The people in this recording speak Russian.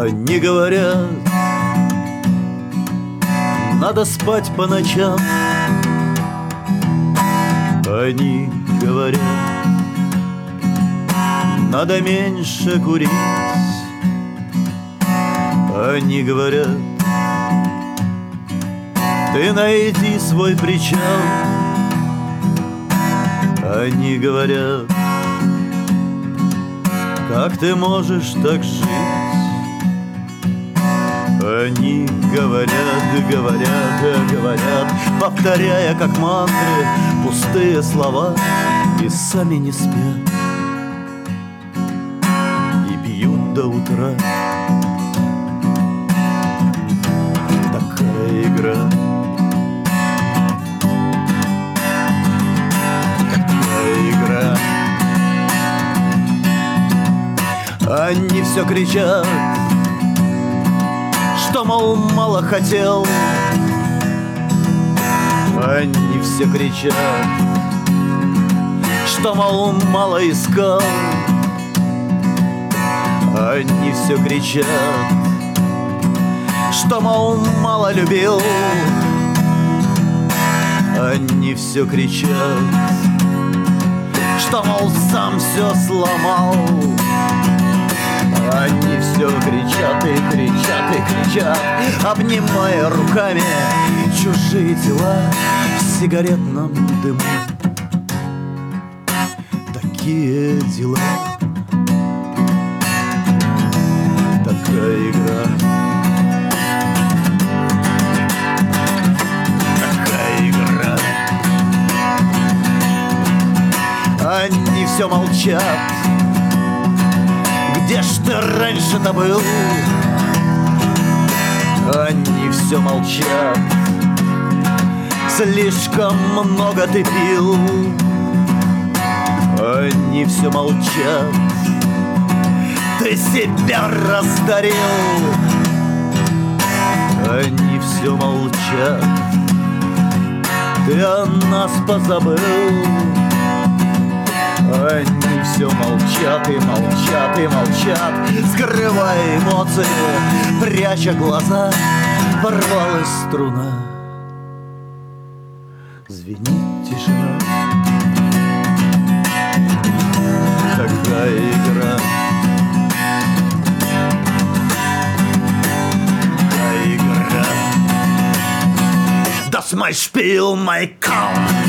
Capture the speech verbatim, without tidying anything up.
Они говорят, надо спать по ночам. Они говорят, надо меньше курить. Они говорят, ты найди свой причал. Они говорят, как ты можешь так жить? Они говорят, говорят, говорят, повторяя как мантры пустые слова, и сами не спят, и пьют до утра. Такая игра, такая игра. Они все кричат, что, мол, мало хотел. Они все кричат, что, мол, мало искал. Они все кричат, что, мол, мало любил. Они все кричат, что, мол, сам все сломал. Они все кричат и кричат и кричат, обнимая руками чужие тела в сигаретном дыму. Такие дела, такая игра, такая игра. Они все молчат. Где ж ты раньше-то был? Они все молчат. Слишком много ты пил. Они все молчат. Ты себя раздарил. Они все молчат. Ты о нас позабыл. Они все молчат и молчат и молчат, скрывая эмоции, пряча глаза. Порвалась струна, звенит тишина. Такая игра, такая игра. Das mein Spiel, mein Kampf.